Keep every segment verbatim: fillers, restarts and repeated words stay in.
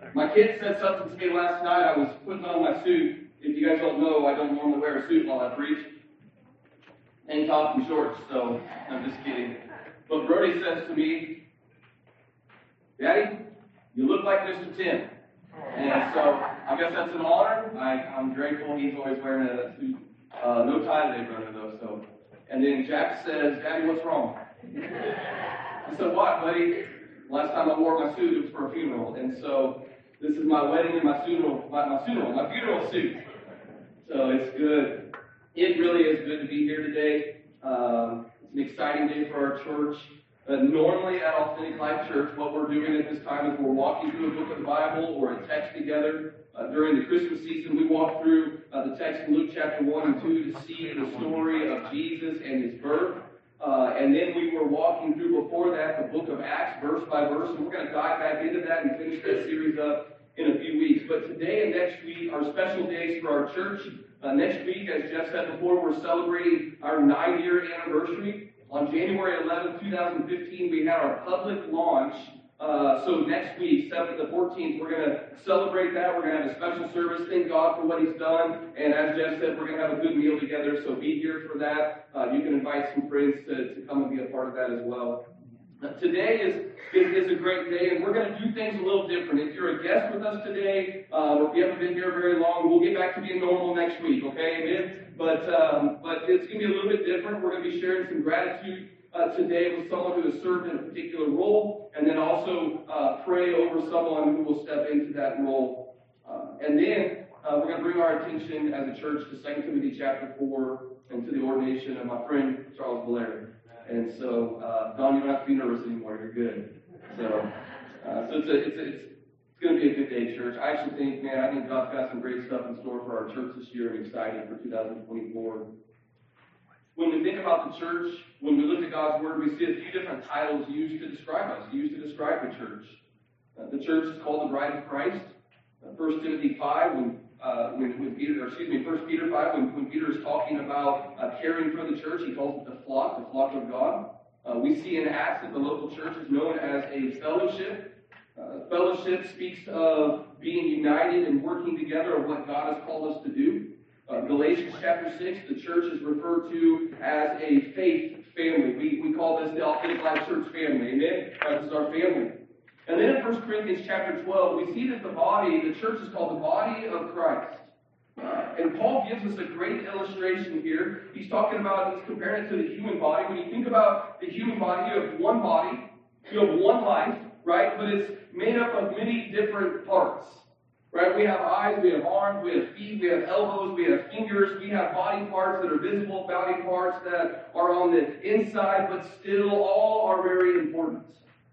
My kid said something to me last night. I was putting on my suit. If you guys don't know, I don't normally wear a suit while I preach. Tank top and shorts, so I'm just kidding. But Brody says to me, Daddy, you look like Mister Tim. And so I guess that's an honor. I, I'm grateful he's always wearing a suit. Uh, no tie today, brother, though. So, and then Jack says, Daddy, what's wrong? I said, what, buddy? Last time I wore my suit, it was for a funeral. And so this is my wedding and my funeral, my, my funeral, my funeral suit. So it's good. It really is good to be here today. Um, it's an exciting day for our church. Uh, normally at Authentic Life Church, what we're doing at this time is we're walking through a book of the Bible or a text together. Uh, during the Christmas season, we walk through uh, the text in Luke chapter one and two to see the story of Jesus and his birth. Uh, and then we were walking through before that the book of Acts, verse by verse. And we're going to dive back into that and finish that series up in a few weeks. But today and next week are special days for our church. Uh, next week, as Jeff said before, we're celebrating our nine-year anniversary. On January eleventh, twenty fifteen, we had our public launch. Uh, so next week, seventh to fourteenth, we're going to celebrate that. We're going to have a special service. Thank God for what he's done. And as Jeff said, we're going to have a good meal together. So be here for that. Uh, you can invite some friends to, to come and be a part of that as well. Uh, today is, is, is a great day, and we're going to do things a little different. If you're a guest with us today, uh, or if you haven't been here very long, we'll get back to being normal next week, okay? Amen? But, um, but it's going to be a little bit different. We're going to be sharing some gratitude uh, today with someone who has served in a particular role, and then also uh, pray over someone who will step into that role. Uh, and then uh, we're going to bring our attention as a church to Second Timothy chapter four and to the ordination of my friend Charles Valeri. And so, uh, Don, you don't have to be nervous anymore. You're good. So, uh, so it's a, it's a, it's it's going to be a good day, church. I actually think, man, I think God's got some great stuff in store for our church this year. I'm excited for two thousand twenty-four. When we think about the church, when we look at God's Word, we see a few different titles used to describe us, used to describe the church. Uh, the church is called the bride of Christ. Uh, First Timothy five, when Uh, when, when Peter, or excuse me, First Peter five, when, when Peter is talking about uh, caring for the church, he calls it the flock, the flock of God. Uh, we see in Acts that the local church is known as a fellowship. Uh, fellowship speaks of being united and working together of what God has called us to do. Uh, Galatians chapter six, the church is referred to as a faith family. We, we call this the Authentic Life Church family. Amen? Uh, this is our family. And then in First Corinthians chapter twelve, we see that the body, the church is called the body of Christ. Uh, and Paul gives us a great illustration here. He's talking about, he's comparing it to the human body. When you think about the human body, you have one body, you have one life, right? But it's made up of many different parts, right? We have eyes, we have arms, we have feet, we have elbows, we have fingers, we have body parts that are visible, body parts that are on the inside, but still all are very important.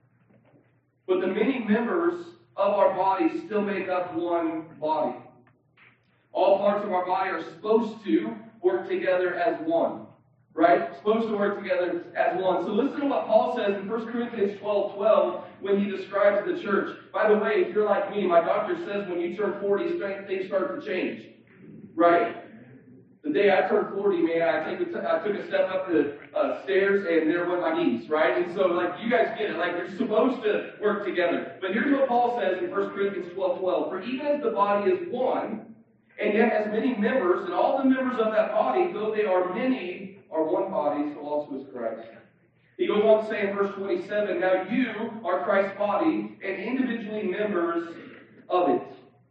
But the many members of our body still make up one body. All parts of our body are supposed to work together as one. Right? Supposed to work together as one. So listen to what Paul says in First Corinthians twelve twelve when he describes the church. By the way, if you're like me, my doctor says when you turn forty, things start to change. Right? The day I turned forty, man, I, take a, I took a step up the uh, stairs, and there went my knees, right? And so, like, you guys get it. Like, you're supposed to work together. But here's what Paul says in First Corinthians twelve twelve. For even as the body is one, and yet has many members, and all the members of that body, though they are many, are one body, so also is Christ. He goes on to say in verse twenty-seven, now you are Christ's body, and individually members of it.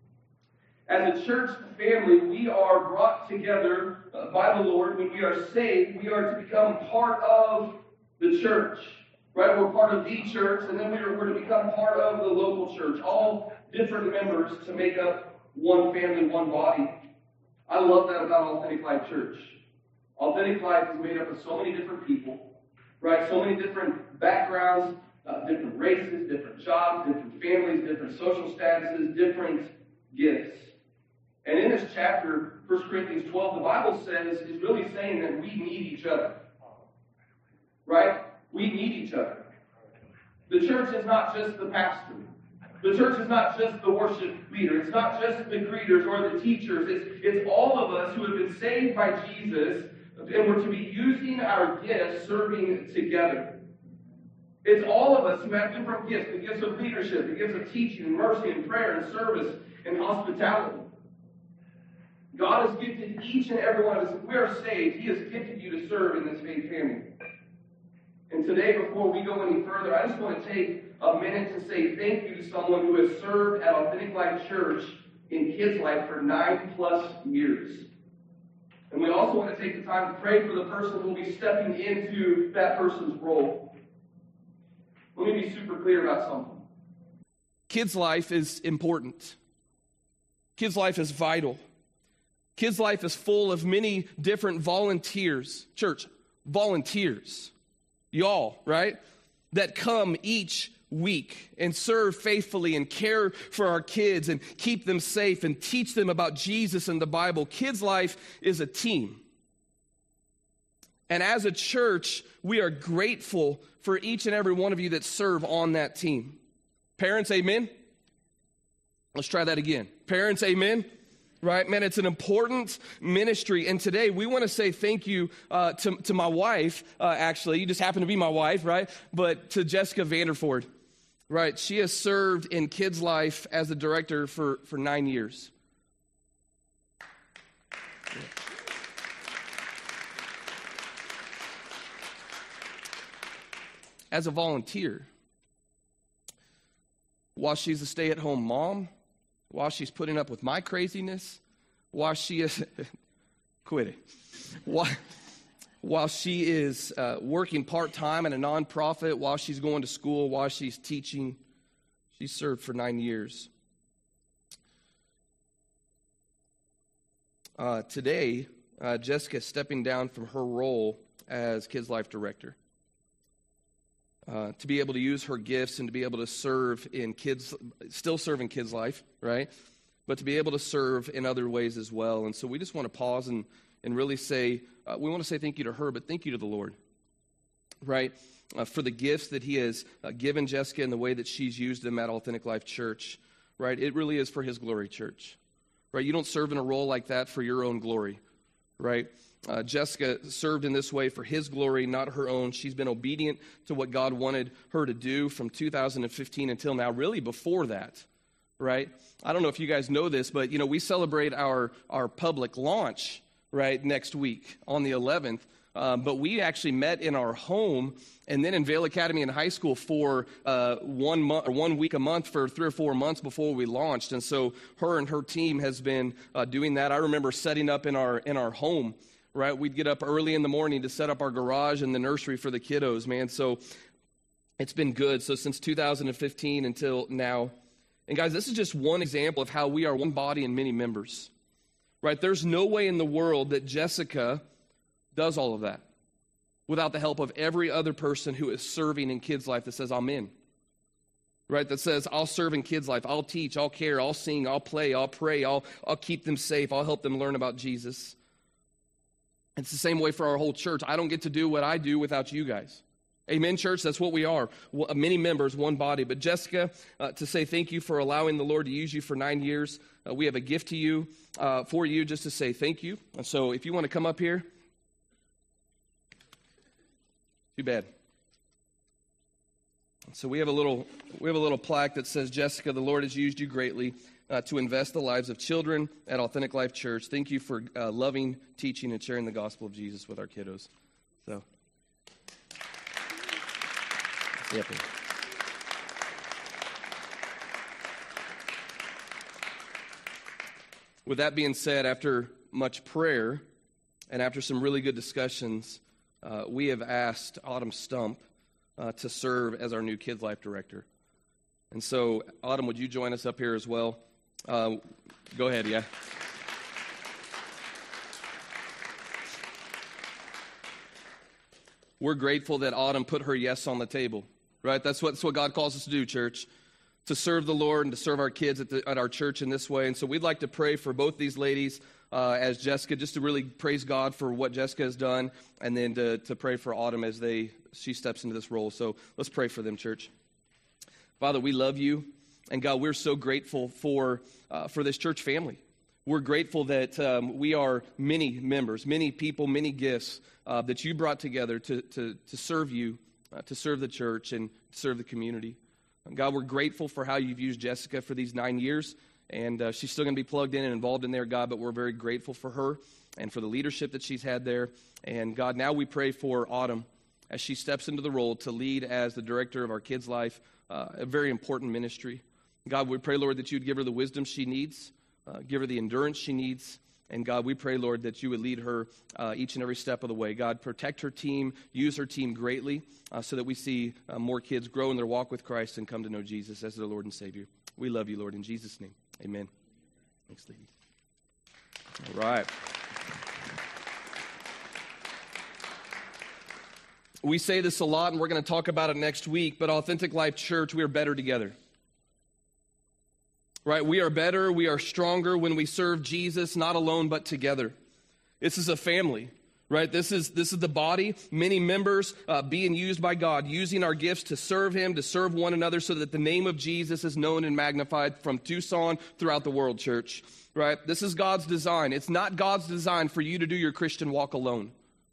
As a church family, we are brought together uh, by the Lord. When we are saved, we are to become part of the church. Right? We're part of the church, and then we're, we're to become part of the local church. All different members to make up one family, one body. I love that about Authentic Life Church. Authentic Life is made up of so many different people. Right? So many different backgrounds, uh, different races, different jobs, different families, different social statuses, different gifts. And in this chapter, First Corinthians twelve, the Bible says, is really saying that we need each other. Right? We need each other. The church is not just the pastor. The church is not just the worship leader. It's not just the greeters or the teachers. It's, it's all of us who have been saved by Jesus, and we're to be using our gifts serving together. It's all of us who have different gifts, the gifts of leadership, the gifts of teaching, and mercy, and prayer, and service, and hospitality. God has gifted each and every one of us. If we are saved, He has gifted you to serve in this faith family. And today, before we go any further, I just want to take a minute to say thank you to someone who has served at Authentic Life Church in Kids Life for nine plus years. And we also want to take the time to pray for the person who will be stepping into that person's role. Let me be super clear about something. Kids' life is important. Kids' life is vital. Kids' life is full of many different volunteers. Church, volunteers. Y'all, right? That come each week and serve faithfully and care for our kids and keep them safe and teach them about Jesus and the Bible. Kids' life is a team. And as a church, we are grateful for each and every one of you that serve on that team. Parents, amen? Let's try that again. Parents, amen? Right, man, it's an important ministry. And today we want to say thank you uh, to, to my wife, uh, actually. You just happen to be my wife, right? But to Jessica Vanderford, right? She has served in Kids Life as a director for, for nine years. Yeah. As a volunteer, while she's a stay-at-home mom, while she's putting up with my craziness, while she is, quit it, while, while she is uh, working part-time in a nonprofit, while she's going to school, while she's teaching, she served for nine years. Uh, today, uh, Jessica is stepping down from her role as Kids Life Director. Uh, to be able to use her gifts and to be able to serve in kids, still serve in Kids Life, right? But to be able to serve in other ways as well. And so we just want to pause and, and really say, uh, we want to say thank you to her, but thank you to the Lord, right? Uh, for the gifts that He has uh, given Jessica and the way that she's used them at Authentic Life Church, right? It really is for His glory, church, right? You don't serve in a role like that for your own glory, right? Uh, Jessica served in this way for His glory, not her own. She's been obedient to what God wanted her to do from two thousand fifteen until now, really before that, right? I don't know if you guys know this, but, you know, we celebrate our, our public launch, right, next week on the eleventh. Um, but we actually met in our home and then in Vail Academy in high school for uh, one month or one week a month for three or four months before we launched. And so her and her team has been uh, doing that. I remember setting up in our in our home. Right, we'd get up early in the morning to set up our garage and the nursery for the kiddos, man. So it's been good. So since two thousand fifteen until now. And guys, this is just one example of how we are one body and many members. Right, there's no way in the world that Jessica does all of that without the help of every other person who is serving in Kids Life that says, I'm in. Right, that says, I'll serve in Kids Life, I'll teach, I'll care, I'll sing, I'll play, I'll pray, I'll, I'll keep them safe, I'll help them learn about Jesus. It's the same way for our whole church. I don't get to do what I do without you guys. Amen, church? That's what we are. Many members, one body. But Jessica, uh, to say thank you for allowing the Lord to use you for nine years. Uh, we have a gift to you, uh, for you, just to say thank you. And so if you want to come up here. Too bad. So we have a little, we have a little plaque that says, Jessica, the Lord has used you greatly Uh, to invest the lives of children at Authentic Life Church. Thank you for uh, loving, teaching, and sharing the gospel of Jesus with our kiddos. So, yeah. With that being said, after much prayer and after some really good discussions, uh, we have asked Autumn Stump uh, to serve as our new Kids Life Director. And so, Autumn, would you join us up here as well? Uh, go ahead, yeah. We're grateful that Autumn put her yes on the table, right? That's what, that's what God calls us to do, church, to serve the Lord and to serve our kids at, the, at our church in this way. And so we'd like to pray for both these ladies uh, as Jessica, just to really praise God for what Jessica has done, and then to, to pray for Autumn as they she steps into this role. So let's pray for them, church. Father, we love you. And God, we're so grateful for uh, for this church family. We're grateful that um, we are many members, many people, many gifts uh, that you brought together to, to, to serve you uh, to serve the church and serve the community. And God, we're grateful for how you've used Jessica for these nine years, and uh, she's still going to be plugged in and involved in there, God, but we're very grateful for her and for the leadership that she's had there. And God, now we pray for Autumn as she steps into the role to lead as the director of our kids' life, uh, a very important ministry. God, we pray, Lord, that you'd give her the wisdom she needs, uh, give her the endurance she needs. And God, we pray, Lord, that you would lead her uh, each and every step of the way. God, protect her team, use her team greatly uh, so that we see uh, more kids grow in their walk with Christ and come to know Jesus as their Lord and Savior. We love you, Lord, in Jesus' name. Amen. Thanks, ladies. All right. We say this a lot, and we're going to talk about it next week, but Authentic Life Church, we are better together. Right? We are better, we are stronger when we serve Jesus, not alone, but together. This is a family, right? This is this is the body, many members uh, being used by God, using our gifts to serve Him, to serve one another, so that the name of Jesus is known and magnified from Tucson throughout the world, church. Right? This is God's design. It's not God's design for you to do your Christian walk alone.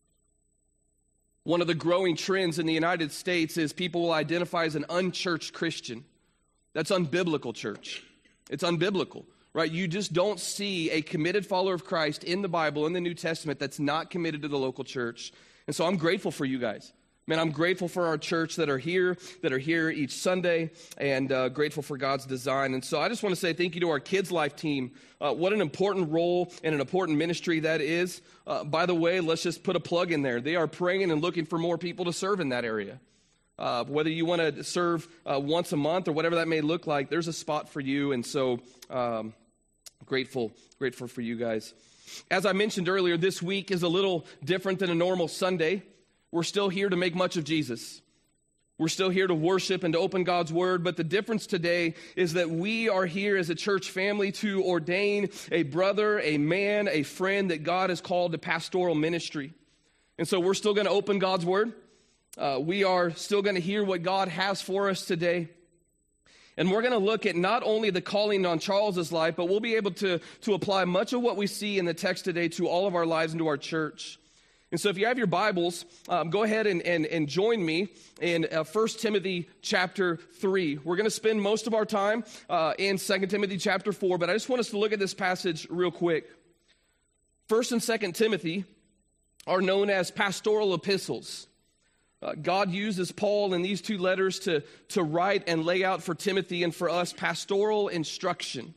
One of the growing trends in the United States is people will identify as an unchurched Christian. That's unbiblical, church. It's unbiblical, right? You just don't see a committed follower of Christ in the Bible, in the New Testament, that's not committed to the local church. And so I'm grateful for you guys. Man, I'm grateful for our church that are here, that are here each Sunday, and uh, grateful for God's design. And so I just want to say thank you to our Kids Life team. Uh, what an important role and an important ministry that is. Uh, by the way, let's just put a plug in there. They are praying and looking for more people to serve in that area. Uh, whether you want to serve uh, once a month or whatever that may look like, there's a spot for you. And so um, grateful, grateful for you guys. As I mentioned earlier, this week is a little different than a normal Sunday. We're still here to make much of Jesus. We're still here to worship and to open God's word. But the difference today is that we are here as a church family to ordain a brother, a man, a friend that God has called to pastoral ministry. And so we're still going to open God's word. Uh, we are still going to hear what God has for us today. And we're going to look at not only the calling on Charles's life, but we'll be able to, to apply much of what we see in the text today to all of our lives and to our church. And so if you have your Bibles, um, go ahead and, and, and join me in uh, First Timothy chapter three. We're going to spend most of our time uh, in Second Timothy chapter four, but I just want us to look at this passage real quick. First and Second Timothy are known as pastoral epistles. Uh, God uses Paul in these two letters to, to write and lay out for Timothy and for us pastoral instruction.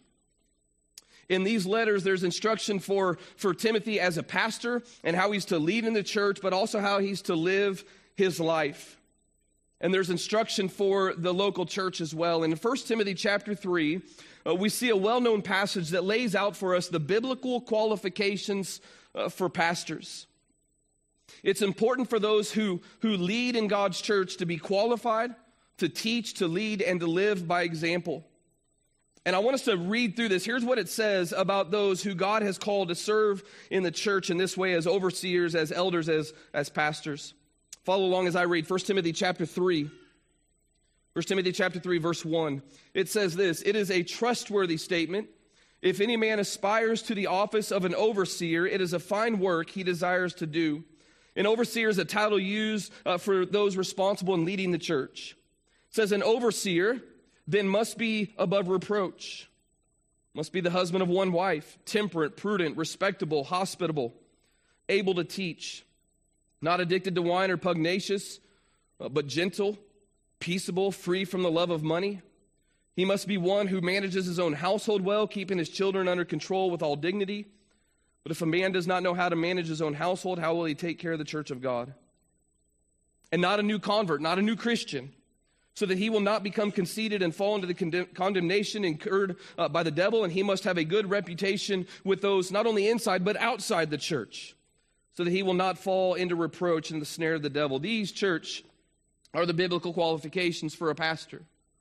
In these letters, there's instruction for, for Timothy as a pastor and how he's to lead in the church, but also how he's to live his life. And there's instruction for the local church as well. And in First Timothy chapter three, uh, we see a well-known passage that lays out for us the biblical qualifications uh, for pastors. It's important for those who, who lead in God's church to be qualified, to teach, to lead, and to live by example. And I want us to read through this. Here's what it says about those who God has called to serve in the church in this way as overseers, as elders, as, as pastors. Follow along as I read First Timothy chapter three. First Timothy chapter three, verse one. It says this: "It is a trustworthy statement. If any man aspires to the office of an overseer, it is a fine work he desires to do." An overseer is a title used uh, for those responsible in leading the church. It says an overseer then must be above reproach, must be the husband of one wife, temperate, prudent, respectable, hospitable, able to teach, not addicted to wine or pugnacious, uh, but gentle, peaceable, free from the love of money. He must be one who manages his own household well, keeping his children under control with all dignity. But if a man does not know how to manage his own household, how will he take care of the church of God? And not a new convert, not a new Christian, so that he will not become conceited and fall into the condemn- condemnation incurred uh, by the devil. And he must have a good reputation with those not only inside but outside the church, so that he will not fall into reproach and the snare of the devil. These, church, are the biblical qualifications for a pastor.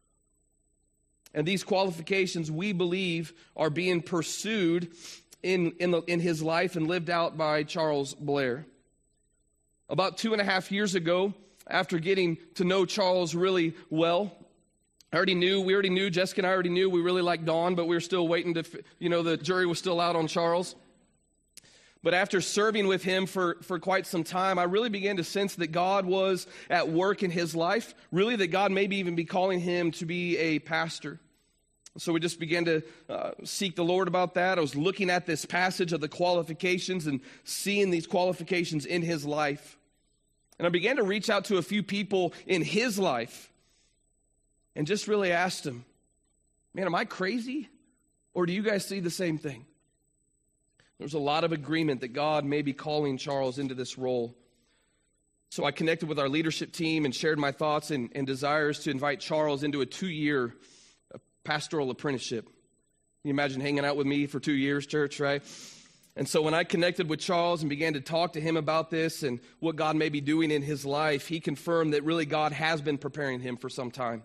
And these qualifications, we believe, are being pursued in, in, the, in his life and lived out by Charles Blair. About two and a half years ago, after getting to know Charles really well, I already knew, we already knew, Jessica and I already knew we really liked Dawn, but we were still waiting to, you know, the jury was still out on Charles. But after serving with him for, for quite some time, I really began to sense that God was at work in his life, really that God maybe even be calling him to be a pastor. So we just began to uh, seek the Lord about that. I was looking at this passage of the qualifications and seeing these qualifications in his life. And I began to reach out to a few people in his life and just really asked him, man, am I crazy? Or do you guys see the same thing? There's a lot of agreement that God may be calling Charles into this role. So I connected with our leadership team and shared my thoughts and, and desires to invite Charles into a two-year pastoral apprenticeship. Can you imagine hanging out with me for two years, church, right? And so when I connected with Charles and began to talk to him about this and what God may be doing in his life, he confirmed that really God has been preparing him for some time.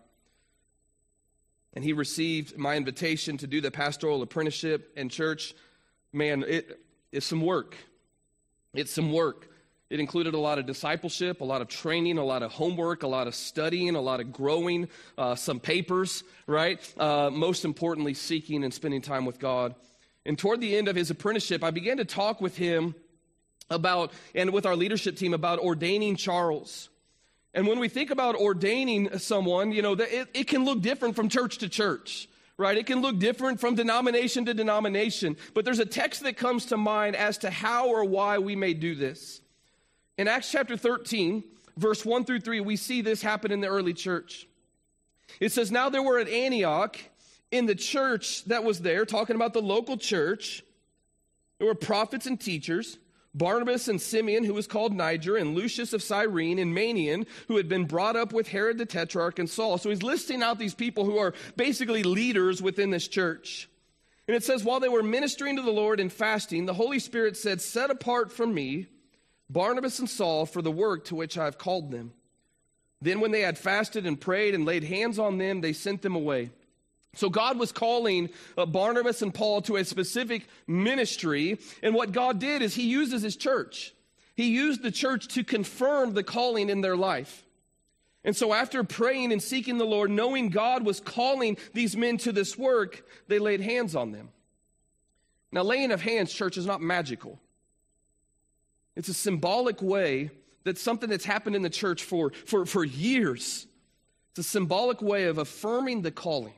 And he received my invitation to do the pastoral apprenticeship. And church, man, it, it's some work. It's some work. It included a lot of discipleship, a lot of training, a lot of homework, a lot of studying, a lot of growing, uh, some papers, right? Uh, most importantly, seeking and spending time with God. And toward the end of his apprenticeship, I began to talk with him about, and with our leadership team, about ordaining Charles. And when we think about ordaining someone, you know, it, it can look different from church to church. Right? It can look different from denomination to denomination, but there's a text that comes to mind as to how or why we may do this. In Acts chapter thirteen, verse one through three, we see this happen in the early church. It says, now there were at Antioch, in the church that was there, talking about the local church, there were prophets and teachers, Barnabas and Simeon, who was called Niger, and Lucius of Cyrene, and Manaen, who had been brought up with Herod the Tetrarch and Saul. So he's listing out these people who are basically leaders within this church. And it says, while they were ministering to the Lord and fasting, the Holy Spirit said, set apart from me Barnabas and Saul for the work to which I have called them. Then when they had fasted and prayed and laid hands on them, they sent them away. So God was calling uh, Barnabas and Paul to a specific ministry, and what God did is he uses his church. He used the church to confirm the calling in their life. And so after praying and seeking the Lord, knowing God was calling these men to this work, they laid hands on them. Now, laying of hands, church, is not magical. It's a symbolic way that something that's happened in the church for, for, for years. It's a symbolic way of affirming the calling,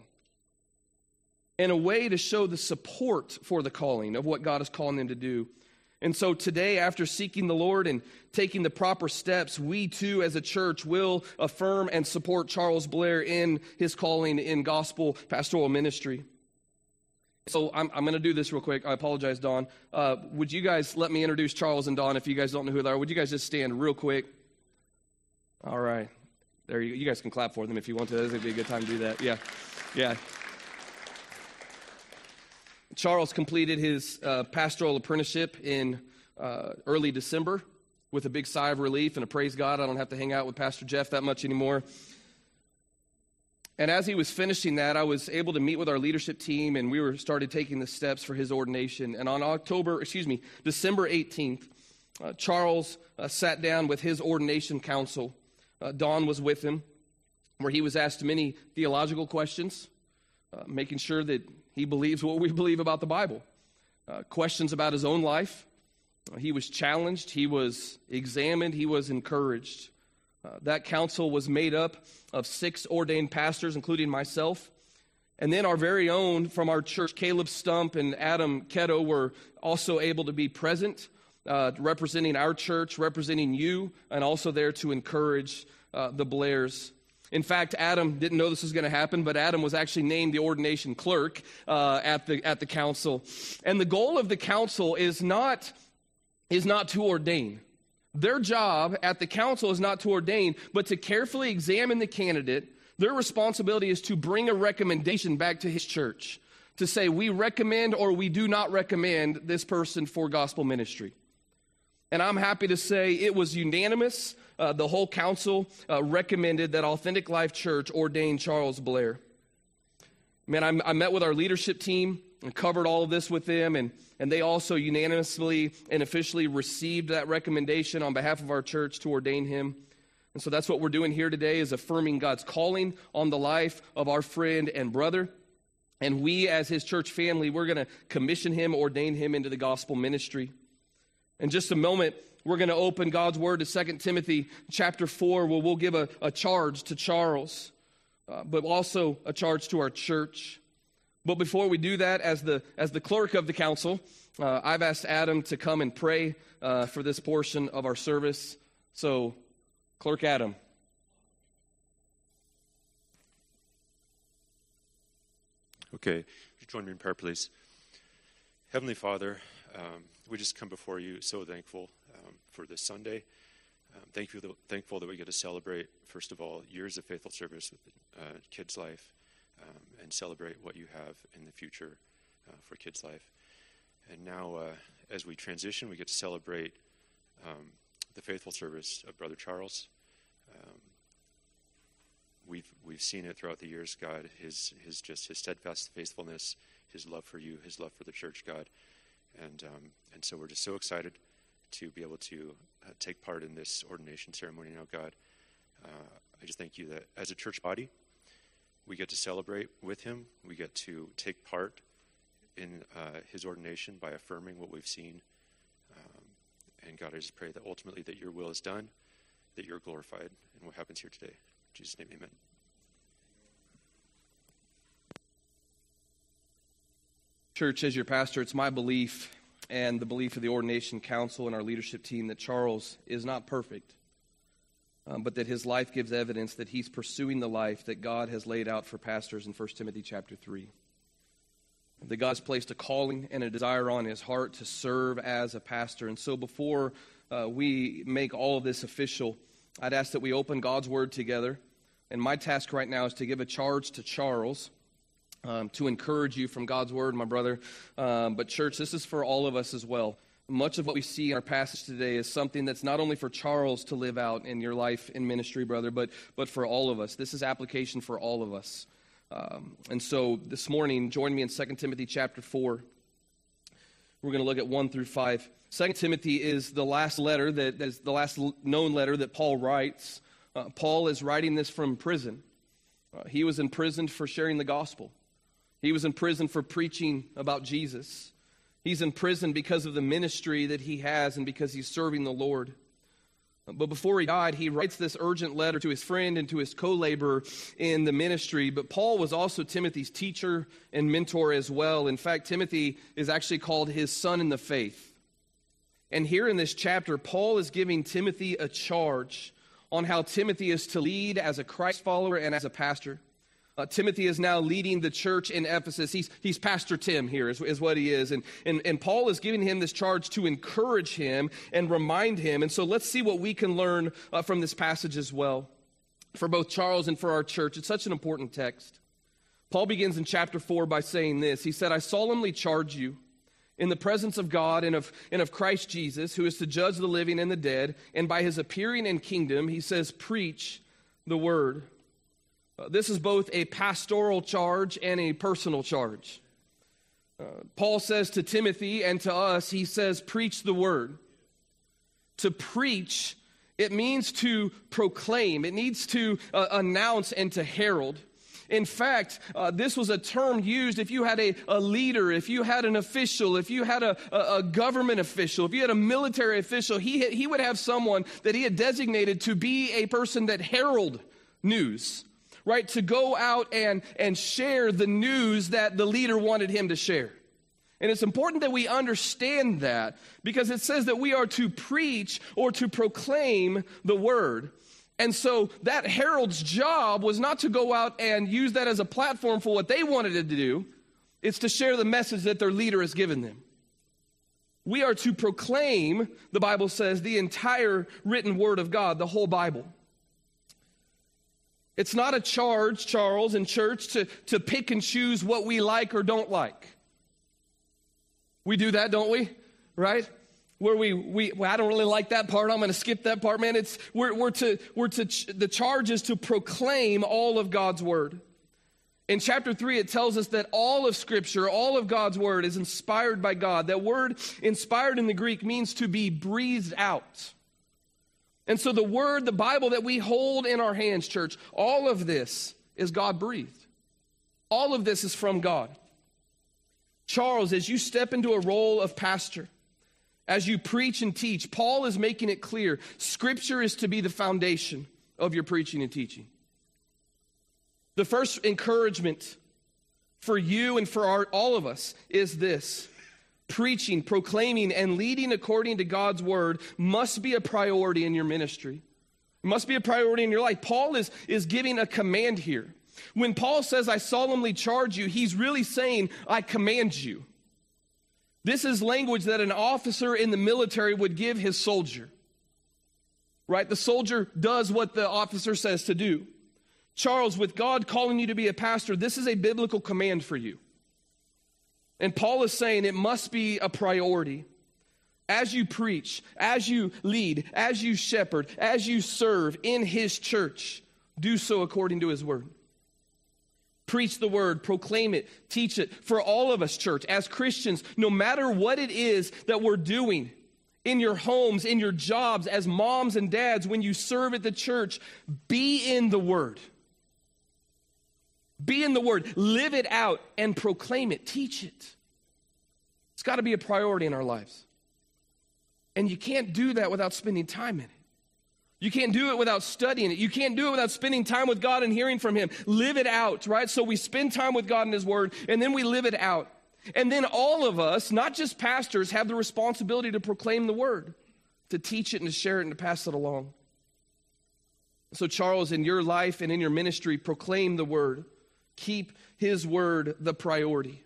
and a way to show the support for the calling of what God is calling them to do. And so today, after seeking the Lord and taking the proper steps, we too as a church will affirm and support Charles Blair in his calling in gospel pastoral ministry. So I'm, I'm going to do this real quick. I apologize, Don. Uh, would you guys let me introduce Charles and Don if you guys don't know who they are? Would you guys just stand real quick? All right. There you go. You guys can clap for them if you want to. This would be a good time to do that. Yeah. Yeah. Charles completed his uh, pastoral apprenticeship in uh, early December with a big sigh of relief and a praise God. I don't have to hang out with Pastor Jeff that much anymore. And as he was finishing that, I was able to meet with our leadership team, and we were started taking the steps for his ordination. And on October, excuse me, December eighteenth, uh, Charles uh, sat down with his ordination council. Uh, Don was with him, where he was asked many theological questions, uh, making sure that he believes what we believe about the Bible. Uh, questions about his own life. Uh, he was challenged. He was examined. He was encouraged. Uh, that council was made up of six ordained pastors, including myself. And then our very own from our church, Caleb Stump and Adam Ketto, were also able to be present, uh, representing our church, representing you, and also there to encourage uh, the Blairs. In fact, Adam didn't know this was going to happen, but Adam was actually named the ordination clerk uh, at the at the council. And the goal of the council is not is not to ordain. Their job at the council is not to ordain, but to carefully examine the candidate. Their responsibility is to bring a recommendation back to his church, to say we recommend or we do not recommend this person for gospel ministry. And I'm happy to say it was unanimous. Uh, the whole council uh, recommended that Authentic Life Church ordain Charles Blair. Man, I, I met with our leadership team and covered all of this with them, and, and they also unanimously and officially received that recommendation on behalf of our church to ordain him. And so that's what we're doing here today, is affirming God's calling on the life of our friend and brother. And we, as his church family, we're going to commission him, ordain him into the gospel ministry. In just a moment, we're going to open God's Word to Second Timothy chapter four, where we'll give a, a charge to Charles, uh, but also a charge to our church. But before we do that, as the as the clerk of the council, uh, I've asked Adam to come and pray uh, for this portion of our service. So, Clerk Adam. Okay, join me in prayer, please. Heavenly Father, um, we just come before you so thankful um, for this Sunday. Um, thank you, thankful that we get to celebrate, first of all, years of faithful service with uh, Kids Life, um, and celebrate what you have in the future uh, for Kids Life. And now, uh, as we transition, we get to celebrate um, the faithful service of Brother Charles. Um, we've we've seen it throughout the years, God, his his just his steadfast faithfulness, his love for you, his love for the church, God. And um, and so we're just so excited to be able to uh, take part in this ordination ceremony now, God. Uh, I just thank you that as a church body, we get to celebrate with him. We get to take part in uh, his ordination by affirming what we've seen. Um, and God, I just pray that ultimately that your will is done, that you're glorified in what happens here today. In Jesus' name, amen. Church, as your pastor, it's my belief and the belief of the Ordination Council and our leadership team that Charles is not perfect, um, but that his life gives evidence that he's pursuing the life that God has laid out for pastors in First Timothy chapter three. That God's placed a calling and a desire on his heart to serve as a pastor. And so before uh, we make all of this official, I'd ask that we open God's Word together. And my task right now is to give a charge to Charles, Um, to encourage you from God's Word, my brother. Um, but church, this is for all of us as well. Much of what we see in our passage today is something that's not only for Charles to live out in your life in ministry, brother, but but for all of us. This is application for all of us. Um, and so this morning, join me in Second Timothy chapter four. We're going to look at one through five. Second Timothy is the last letter, that, that is the last known letter that Paul writes. Uh, Paul is writing this from prison. Uh, he was imprisoned for sharing the gospel. He was in prison for preaching about Jesus. He's in prison because of the ministry that he has and because he's serving the Lord. But before he died, he writes this urgent letter to his friend and to his co-laborer in the ministry. But Paul was also Timothy's teacher and mentor as well. In fact, Timothy is actually called his son in the faith. And here in this chapter, Paul is giving Timothy a charge on how Timothy is to lead as a Christ follower and as a pastor. Uh, Timothy is now leading the church in Ephesus. He's, he's Pastor Tim here is, is what he is. And, and, and Paul is giving him this charge to encourage him and remind him. And so let's see what we can learn uh, from this passage as well for both Charles and for our church. It's such an important text. Paul begins in chapter four by saying this. He said, I solemnly charge you in the presence of God and of, and of Christ Jesus, who is to judge the living and the dead, and by his appearing in kingdom, he says, preach the word. Uh, this is both a pastoral charge and a personal charge. Uh, Paul says to Timothy and to us, he says, preach the word. To preach, it means to proclaim. It needs to uh, announce and to herald. In fact, uh, this was a term used if you had a, a leader, if you had an official, if you had a, a, a government official, if you had a military official, he, he would have someone that he had designated to be a person that herald news. Right, to go out and, and share the news that the leader wanted him to share. And it's important that we understand that because it says that we are to preach or to proclaim the word. And so that herald's job was not to go out and use that as a platform for what they wanted it to do. It's to share the message that their leader has given them. We are to proclaim, the Bible says, the entire written word of God, the whole Bible. It's not a charge, Charles, in church to, to pick and choose what we like or don't like. We do that, don't we? Right? Where we, we well, I don't really like that part. I'm going to skip that part, man. It's we're, we're to we're to the charge is to proclaim all of God's word. In chapter three, it tells us that all of Scripture, all of God's word is inspired by God. That word inspired in the Greek means to be breathed out. And so the word, the Bible that we hold in our hands, church, all of this is God-breathed. All of this is from God. Charles, as you step into a role of pastor, as you preach and teach, Paul is making it clear, Scripture is to be the foundation of your preaching and teaching. The first encouragement for you and for our, all of us is this: preaching, proclaiming, and leading according to God's word must be a priority in your ministry. It must be a priority in your life. Paul is, is giving a command here. When Paul says, I solemnly charge you, he's really saying, I command you. This is language that an officer in the military would give his soldier. Right? The soldier does what the officer says to do. Charles, with God calling you to be a pastor, this is a biblical command for you. And Paul is saying it must be a priority. As you preach, as you lead, as you shepherd, as you serve in his church, do so according to his word. Preach the word, proclaim it, teach it. For all of us, church, as Christians, no matter what it is that we're doing in your homes, in your jobs, as moms and dads, when you serve at the church, be in the word. Be in the word, live it out, and proclaim it, teach it. It's got to be a priority in our lives. And you can't do that without spending time in it. You can't do it without studying it. You can't do it without spending time with God and hearing from him. Live it out, right? So we spend time with God and his word, and then we live it out. And then all of us, not just pastors, have the responsibility to proclaim the word, to teach it and to share it and to pass it along. So Charles, in your life and in your ministry, proclaim the word. Keep his word the priority.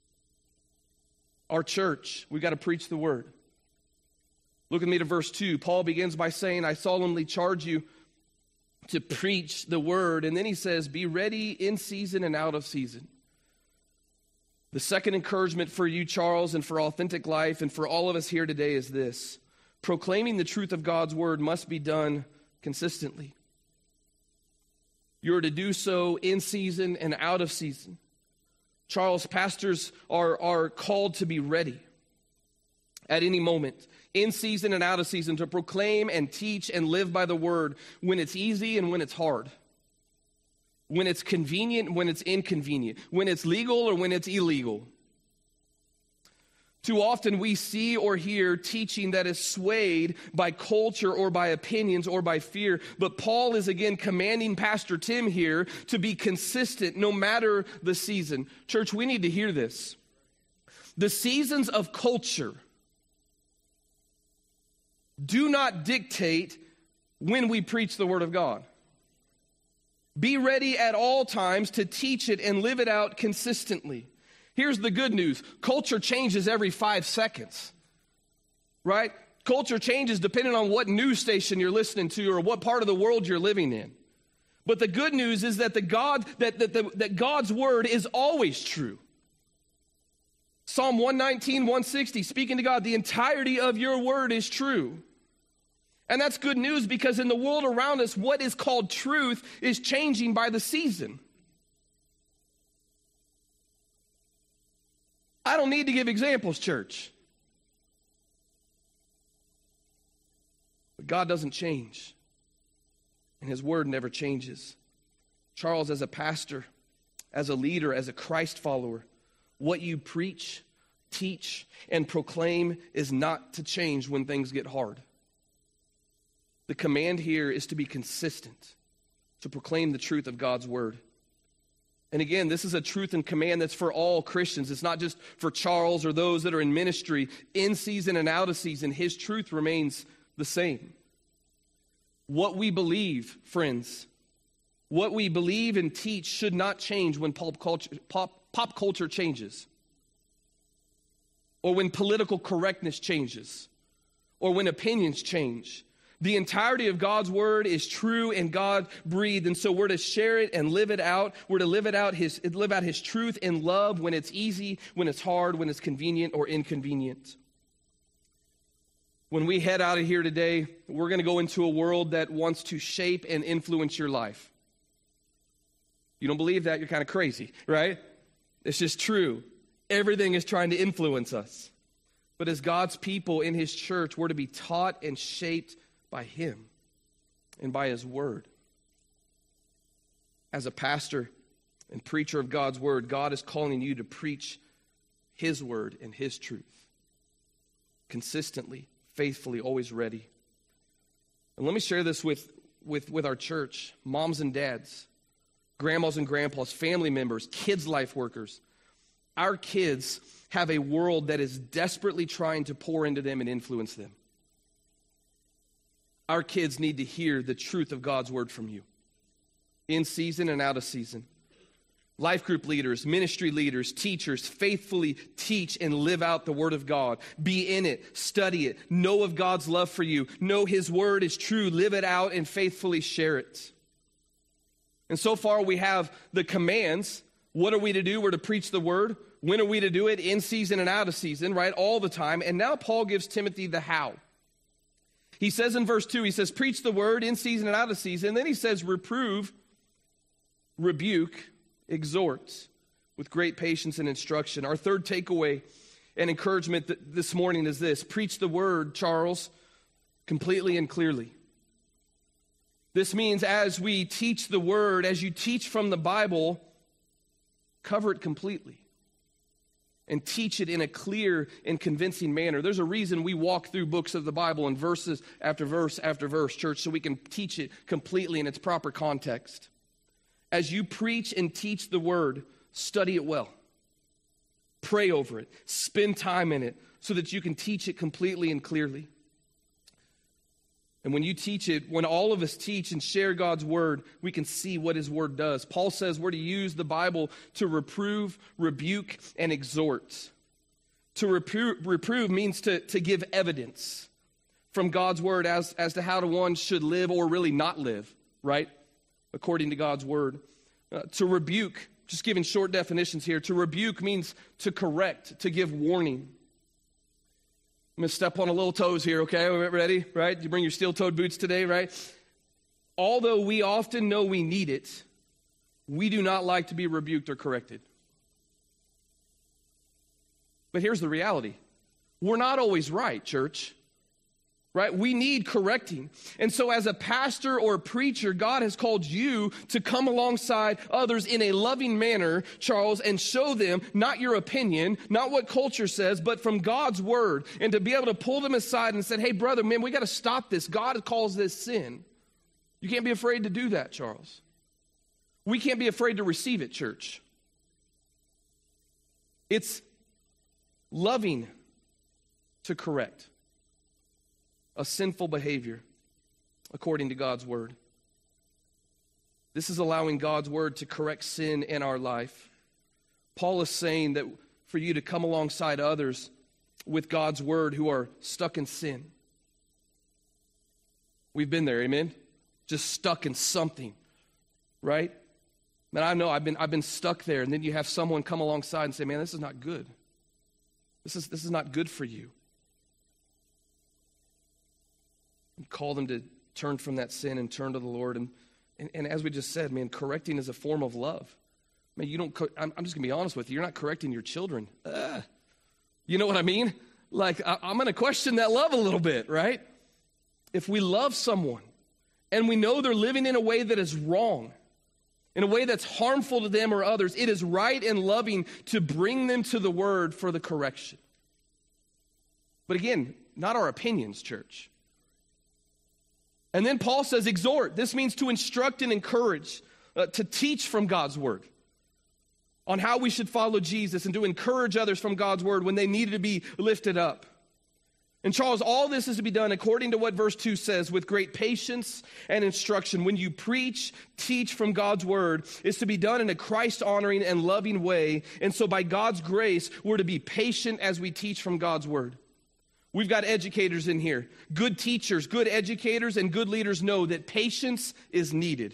Our church, we got to preach the word. Look with me to verse two. Paul begins by saying, I solemnly charge you to preach the word. And then he says, be ready in season and out of season. The second encouragement for you, Charles, and for Authentic Life, and for all of us here today is this: proclaiming the truth of God's word must be done consistently. You're to do so in season and out of season. Charles, pastors are, are called to be ready at any moment, in season and out of season, to proclaim and teach and live by the word when it's easy and when it's hard, when it's convenient and when it's inconvenient, when it's legal or when it's illegal. Too often we see or hear teaching that is swayed by culture or by opinions or by fear. But Paul is again commanding Pastor Tim here to be consistent no matter the season. Church, we need to hear this. The seasons of culture do not dictate when we preach the word of God. Be ready at all times to teach it and live it out consistently. Here's the good news. Culture changes every five seconds, right? Culture changes depending on what news station you're listening to or what part of the world you're living in. But the good news is that the God that, that, the, that God's word is always true. Psalm one nineteen, one sixty, speaking to God, the entirety of your word is true. And that's good news because in the world around us, what is called truth is changing by the season. I don't need to give examples, church. But God doesn't change. And his word never changes. Charles, as a pastor, as a leader, as a Christ follower, what you preach, teach, and proclaim is not to change when things get hard. The command here is to be consistent, to proclaim the truth of God's word. And again, this is a truth and command that's for all Christians. It's not just for Charles or those that are in ministry. In season and out of season, his truth remains the same. What we believe, friends, what we believe and teach should not change when pop culture, pop, pop culture changes, or when political correctness changes, or when opinions change. The entirety of God's word is true and God breathed, and so we're to share it and live it out. We're to live it out his live out his truth in love when it's easy, when it's hard, when it's convenient or inconvenient. When we head out of here today, we're going to go into a world that wants to shape and influence your life. You don't believe that? You're kind of crazy, right? It's just true. Everything is trying to influence us. But as God's people in his church, we're to be taught and shaped by him and by his word. As a pastor and preacher of God's word, God is calling you to preach his word and his truth. consistently, faithfully, always ready. And let me share this with, with, with our church, moms and dads, grandmas and grandpas, family members, kids' life workers. Our kids have a world that is desperately trying to pour into them and influence them. Our kids need to hear the truth of God's word from you, in season and out of season. Life group leaders, ministry leaders, teachers, faithfully teach and live out the word of God. Be in it, study it, know of God's love for you, know his word is true, live it out, and faithfully share it. And so far we have the commands. What are we to do? We're to preach the word. When are we to do it? In season and out of season, right? All the time. And now Paul gives Timothy the how. He says in verse two, he says, preach the word in season and out of season. And then he says, reprove, rebuke, exhort with great patience and instruction. Our third takeaway and encouragement th- this morning is this. Preach the word, Charles, completely and clearly. This means as we teach the word, as you teach from the Bible, cover it completely and teach it in a clear and convincing manner. There's a reason we walk through books of the Bible and verses after verse after verse, church, so we can teach it completely in its proper context. As you preach and teach the word, study it well. Pray over it. Spend time in it so that you can teach it completely and clearly. And when you teach it, when all of us teach and share God's word, we can see what his word does. Paul says we're to use the Bible to reprove, rebuke, and exhort. To reprove, reprove means to, to give evidence from God's word as, as to how to one should live or really not live, right? According to God's word. Uh, to rebuke, just giving short definitions here, to rebuke means to correct, to give warning. I'm going to step on a little toes here, okay? Ready? Right? You bring your steel-toed boots today, right? Although we often know we need it, we do not like to be rebuked or corrected. But here's the reality. We're not always right, church. Right? We need correcting. And so as a pastor or a preacher, God has called you to come alongside others in a loving manner, Charles, and show them not your opinion, not what culture says, but from God's word, and to be able to pull them aside and say, hey, brother, man, we got to stop this. God calls this sin. You can't be afraid to do that, Charles. We can't be afraid to receive it, church. It's loving to correct a sinful behavior according to God's word. This is allowing God's word to correct sin in our life. Paul is saying that for you to come alongside others with God's word who are stuck in sin. We've been there, amen? Just stuck in something, right? Man, I know I've been I've been stuck there, and then you have someone come alongside and say, man, this is not good. This is this is not good for you. And call them to turn from that sin and turn to the Lord. And, and, and as we just said, man, correcting is a form of love. Man, you don't, I'm, I'm just going to be honest with you. You're not correcting your children. Ugh. You know what I mean? Like, I, I'm going to question that love a little bit, right? If we love someone and we know they're living in a way that is wrong, in a way that's harmful to them or others, it is right and loving to bring them to the word for the correction. But again, not our opinions, church. And then Paul says, exhort. This means to instruct and encourage, uh, to teach from God's word on how we should follow Jesus and to encourage others from God's word when they needed to be lifted up. And Charles, all this is to be done according to what verse two says, with great patience and instruction. When you preach, teach from God's word, it's to be done in a Christ-honoring and loving way. And so by God's grace, we're to be patient as we teach from God's word. We've got educators in here. Good teachers, good educators, and good leaders know that patience is needed.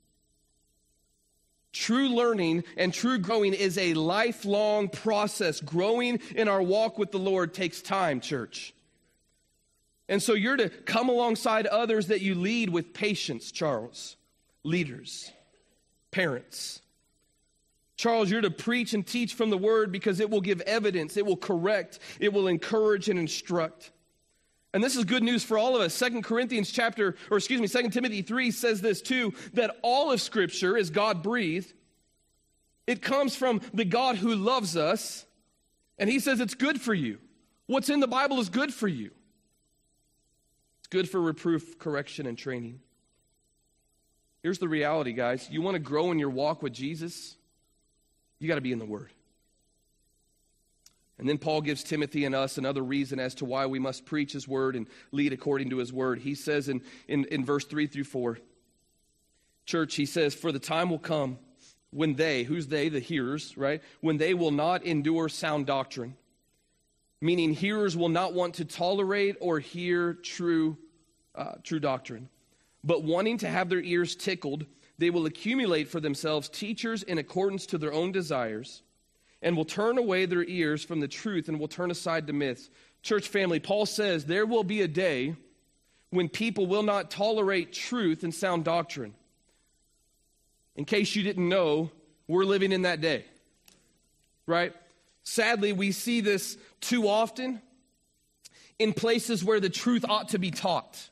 True learning and true growing is a lifelong process. Growing in our walk with the Lord takes time, church. And so you're to come alongside others that you lead with patience, Charles. Leaders, parents. Charles, you're to preach and teach from the word because it will give evidence, it will correct, it will encourage and instruct. And this is good news for all of us. Second Corinthians chapter, or excuse me, Second Timothy three says this too, that all of Scripture is God-breathed. It comes from the God who loves us, and he says it's good for you. What's in the Bible is good for you. It's good for reproof, correction, and training. Here's the reality, guys. You want to grow in your walk with Jesus? You got to be in the Word. And then Paul gives Timothy and us another reason as to why we must preach His Word and lead according to His Word. He says in, in, in verse three through four, church, he says, for the time will come when they, who's they, the hearers, right? When they will not endure sound doctrine. Meaning hearers will not want to tolerate or hear true, uh, true doctrine. But wanting to have their ears tickled, they will accumulate for themselves teachers in accordance to their own desires, and will turn away their ears from the truth and will turn aside to myths. Church family, Paul says there will be a day when people will not tolerate truth and sound doctrine. In case you didn't know, we're living in that day, right? Sadly, we see this too often in places where the truth ought to be taught.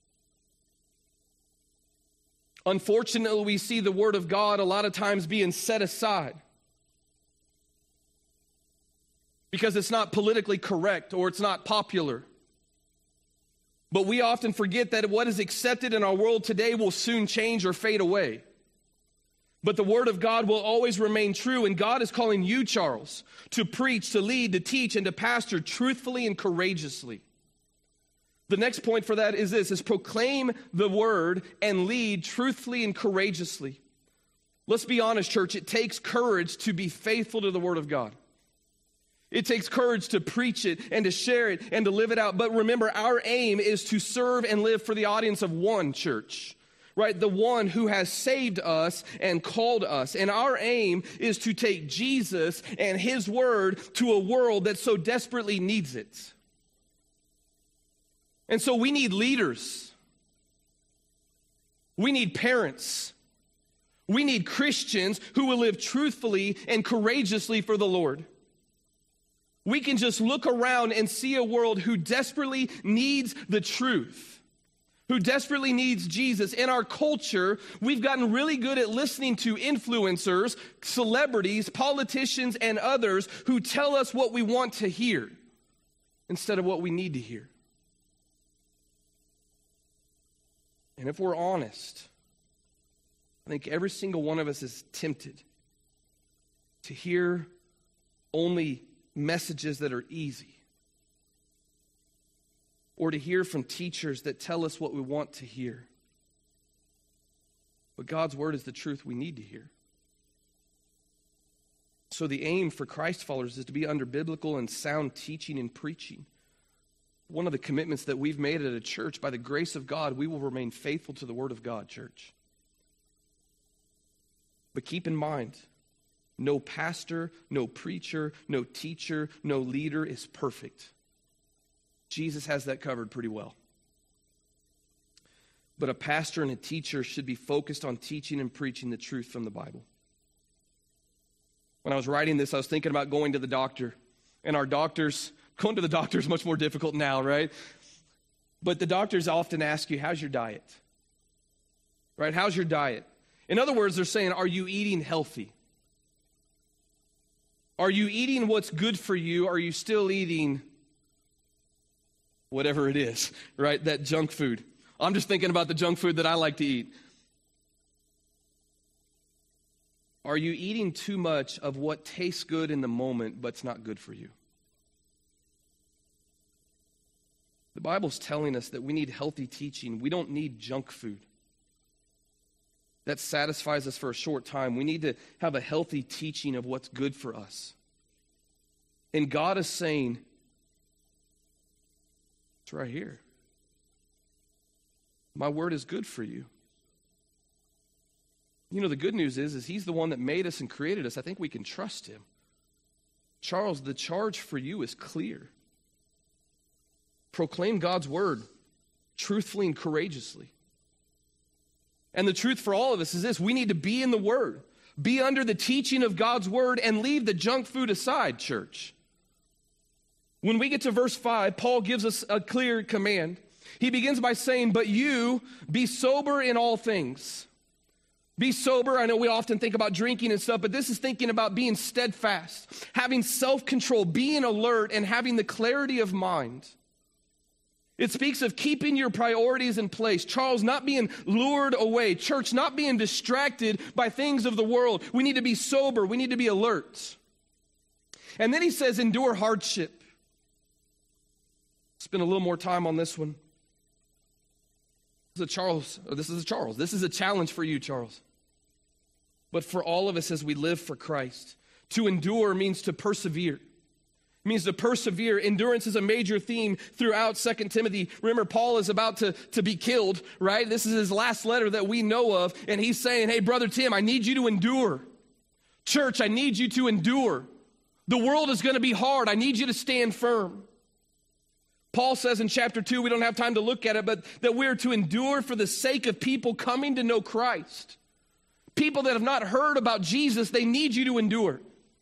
Unfortunately, we see the Word of God a lot of times being set aside because it's not politically correct or it's not popular. But we often forget that what is accepted in our world today will soon change or fade away. But the Word of God will always remain true, and God is calling you, Charles, to preach, to lead, to teach, and to pastor truthfully and courageously. The next point for that is this, is proclaim the Word and lead truthfully and courageously. Let's be honest, church, it takes courage to be faithful to the Word of God. It takes courage to preach it and to share it and to live it out. But remember, our aim is to serve and live for the audience of one, church. Right, the one who has saved us and called us. And our aim is to take Jesus and His Word to a world that so desperately needs it. And so we need leaders. We need parents. We need Christians who will live truthfully and courageously for the Lord. We can just look around and see a world who desperately needs the truth, who desperately needs Jesus. In our culture, we've gotten really good at listening to influencers, celebrities, politicians, and others who tell us what we want to hear instead of what we need to hear. And if we're honest, I think every single one of us is tempted to hear only messages that are easy, or to hear from teachers that tell us what we want to hear. But God's Word is the truth we need to hear. So the aim for Christ followers is to be under biblical and sound teaching and preaching. One of the commitments that we've made at a church, by the grace of God, we will remain faithful to the Word of God, church. But keep in mind, no pastor, no preacher, no teacher, no leader is perfect. Jesus has that covered pretty well. But a pastor and a teacher should be focused on teaching and preaching the truth from the Bible. When I was writing this, I was thinking about going to the doctor. And our doctors, going to the doctor is much more difficult now, right? But the doctors often ask you, how's your diet? Right? How's your diet? In other words, they're saying, are you eating healthy? Are you eating what's good for you? Are you still eating whatever it is, right? That junk food. I'm just thinking about the junk food that I like to eat. Are you eating too much of what tastes good in the moment but's not good for you? The Bible's telling us that we need healthy teaching. We don't need junk food that satisfies us for a short time. We need to have a healthy teaching of what's good for us. And God is saying, it's right here. My word is good for you. You know, the good news is, is He's the one that made us and created us. I think we can trust Him. Charles, the charge for you is clear. Proclaim God's word truthfully and courageously. And the truth for all of us is this: we need to be in the Word, be under the teaching of God's Word, and leave the junk food aside, church. When we get to verse five, Paul gives us a clear command. He begins by saying, "But you be sober in all things." Be sober. I know we often think about drinking and stuff, but this is thinking about being steadfast, having self-control, being alert, and having the clarity of mind. It speaks of keeping your priorities in place. Charles, not being lured away. Church, not being distracted by things of the world. We need to be sober. We need to be alert. And then he says, endure hardship. Spend a little more time on this one. This is a Charles, or this is a Charles. This is a challenge for you, Charles. But for all of us as we live for Christ. To endure means to persevere. It means to persevere. Endurance is a major theme throughout Second Timothy. Remember, Paul is about to, to be killed, right? This is his last letter that we know of. And he's saying, hey, Brother Tim, I need you to endure. Church, I need you to endure. The world is going to be hard. I need you to stand firm. Paul says in chapter two, we don't have time to look at it, but that we're to endure for the sake of people coming to know Christ. People that have not heard about Jesus, they need you to endure.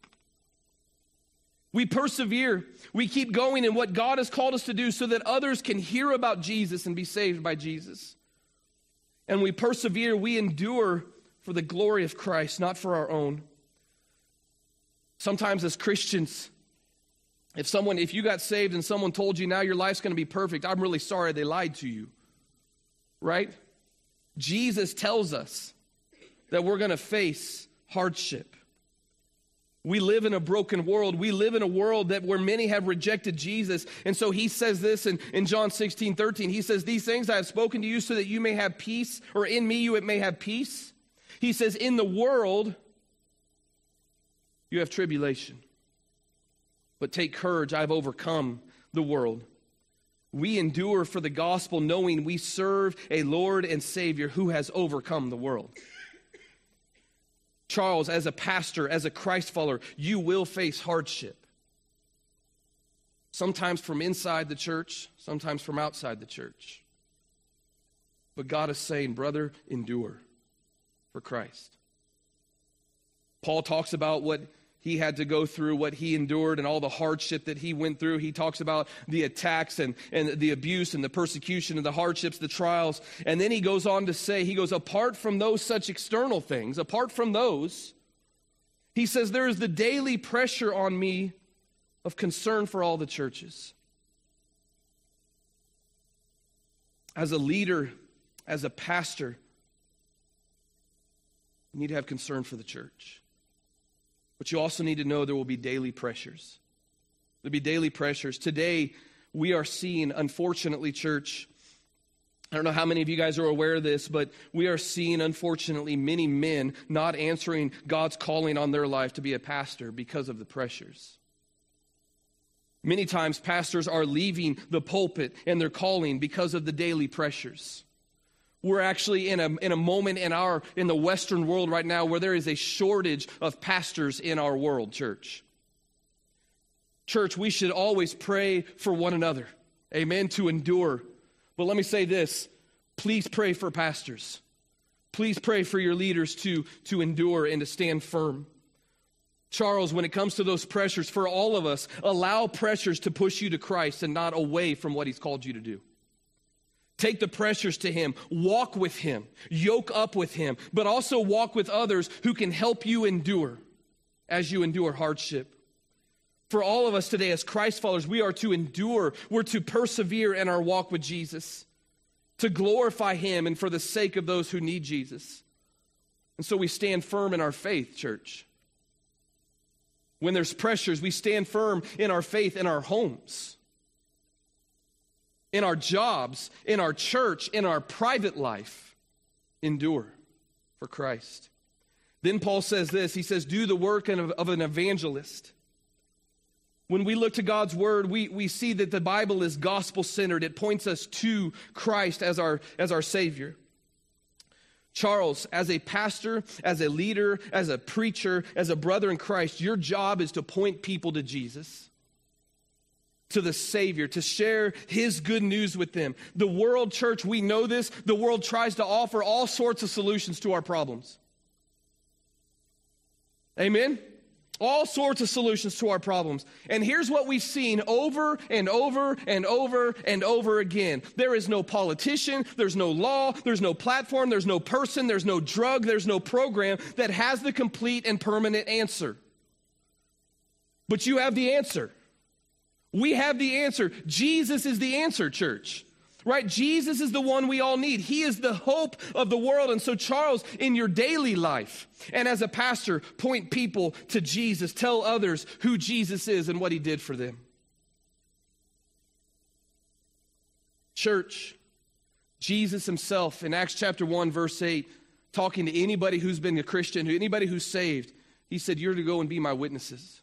We persevere. We keep going in what God has called us to do so that others can hear about Jesus and be saved by Jesus. And we persevere. We endure for the glory of Christ, not for our own. Sometimes as Christians, If someone, if you got saved and someone told you now your life's going to be perfect, I'm really sorry they lied to you, right? Jesus tells us that we're going to face hardship. We live in a broken world. We live in a world that where many have rejected Jesus. And so he says this in, in John sixteen, thirteen. He says, these things I have spoken to you so that you may have peace, or in me you may have peace. He says, in the world you have tribulation. But take courage, I've overcome the world. We endure for the gospel knowing we serve a Lord and Savior who has overcome the world. Charles, as a pastor, as a Christ follower, you will face hardship. Sometimes from inside the church, sometimes from outside the church. But God is saying, brother, endure for Christ. Paul talks about what he had to go through, what he endured and all the hardship that he went through. He talks about the attacks and, and the abuse and the persecution and the hardships, the trials. And then he goes on to say, he goes, apart from those such external things, apart from those, he says, there is the daily pressure on me of concern for all the churches. As a leader, as a pastor, you need to have concern for the church. But you also need to know there will be daily pressures. There'll be daily pressures. Today, we are seeing, unfortunately, church, I don't know how many of you guys are aware of this, but we are seeing, unfortunately, many men not answering God's calling on their life to be a pastor because of the pressures. Many times, pastors are leaving the pulpit and their calling because of the daily pressures. We're actually in a in a moment in our in the Western world right now where there is a shortage of pastors in our world, church. Church, we should always pray for one another. Amen, to endure. But let me say this, please pray for pastors. Please pray for your leaders to, to endure and to stand firm. Charles, when it comes to those pressures, for all of us, allow pressures to push you to Christ and not away from what he's called you to do. Take the pressures to him, walk with him, yoke up with him, but also walk with others who can help you endure as you endure hardship. For all of us today as Christ followers, we are to endure, we're to persevere in our walk with Jesus, to glorify him and for the sake of those who need Jesus. And so we stand firm in our faith, church. When there's pressures, we stand firm in our faith in our homes, in our jobs, in our church, in our private life. Endure for Christ. Then Paul says this, he says, do the work of an evangelist. When we look to God's word, we, we see that the Bible is gospel-centered. It points us to Christ as our, as our Savior. Charles, as a pastor, as a leader, as a preacher, as a brother in Christ, your job is to point people to Jesus, to the Savior, to share his good news with them. The world, church, we know this. The world tries to offer all sorts of solutions to our problems. Amen? All sorts of solutions to our problems. And here's what we've seen over and over and over and over again. There is no politician, there's no law, there's no platform, there's no person, there's no drug, there's no program that has the complete and permanent answer. But you have the answer. We have the answer. Jesus is the answer, church. Right? Jesus is the one we all need. He is the hope of the world. And so, Charles, in your daily life and as a pastor, point people to Jesus. Tell others who Jesus is and what he did for them. Church, Jesus himself in Acts chapter one, verse eight, talking to anybody who's been a Christian, anybody who's saved, he said, you're to go and be my witnesses.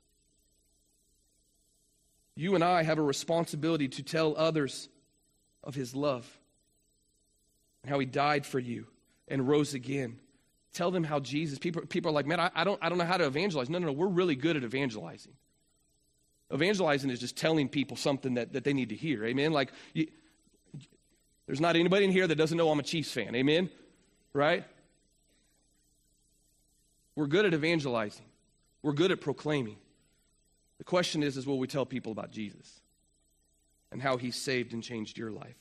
You and I have a responsibility to tell others of his love and how he died for you and rose again. Tell them how Jesus, people, people are like, man, I, I don't I don't know how to evangelize. No, no, no, we're really good at evangelizing. Evangelizing is just telling people something that, that they need to hear. Amen? Like, you, there's not anybody in here that doesn't know I'm a Chiefs fan. Amen? Right? We're good at evangelizing. We're good at proclaiming. The question is, is will we tell people about Jesus and how he saved and changed your life?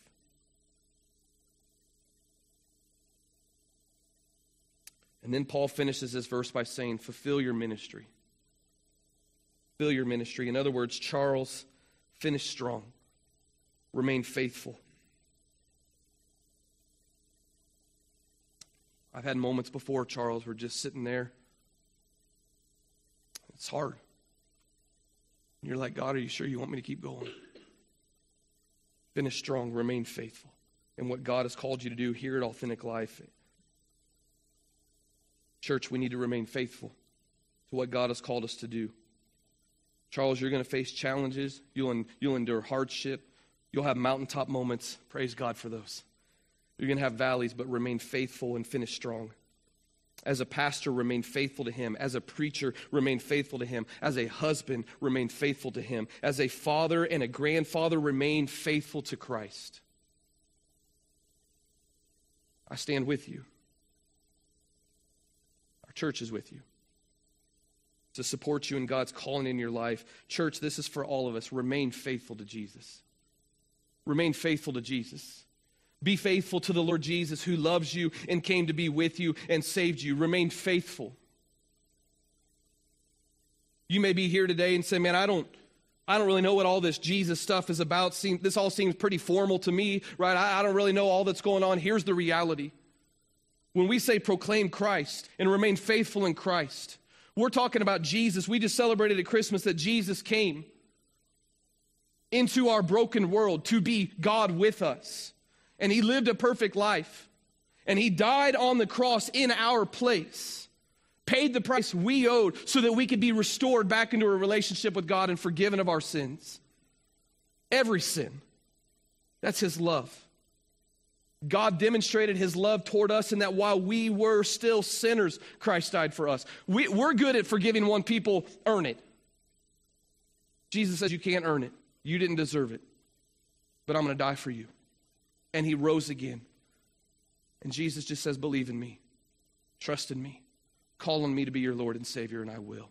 And then Paul finishes this verse by saying, fulfill your ministry. Fulfill your ministry. In other words, Charles, finish strong. Remain faithful. I've had moments before, Charles, where just sitting there, it's hard. And you're like, God, are you sure you want me to keep going? Finish strong, remain faithful in what God has called you to do here at Authentic Life. Church, we need to remain faithful to what God has called us to do. Charles, you're going to face challenges. You'll, you'll endure hardship. You'll have mountaintop moments. Praise God for those. You're going to have valleys, but remain faithful and finish strong. As a pastor, remain faithful to him. As a preacher, remain faithful to him. As a husband, remain faithful to him. As a father and a grandfather, remain faithful to Christ. I stand with you. Our church is with you to support you in God's calling in your life. Church, this is for all of us. Remain faithful to Jesus. Remain faithful to Jesus. Be faithful to the Lord Jesus who loves you and came to be with you and saved you. Remain faithful. You may be here today and say, man, I don't I don't really know what all this Jesus stuff is about. This all seems pretty formal to me, right? I don't really know all that's going on. Here's the reality. When we say proclaim Christ and remain faithful in Christ, we're talking about Jesus. We just celebrated at Christmas that Jesus came into our broken world to be God with us. And he lived a perfect life. And he died on the cross in our place. Paid the price we owed so that we could be restored back into a relationship with God and forgiven of our sins. Every sin. That's his love. God demonstrated his love toward us in that while we were still sinners, Christ died for us. We, we're good at forgiving one people, earn it. Jesus says you can't earn it. You didn't deserve it. But I'm going to die for you. And he rose again. And Jesus just says, believe in me. Trust in me. Call on me to be your Lord and Savior, and I will.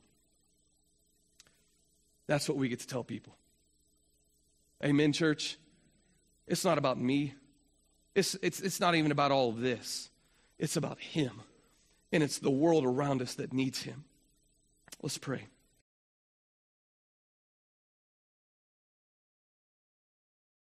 That's what we get to tell people. Amen, church? It's not about me. It's, it's, it's not even about all of this. It's about him. And it's the world around us that needs him. Let's pray.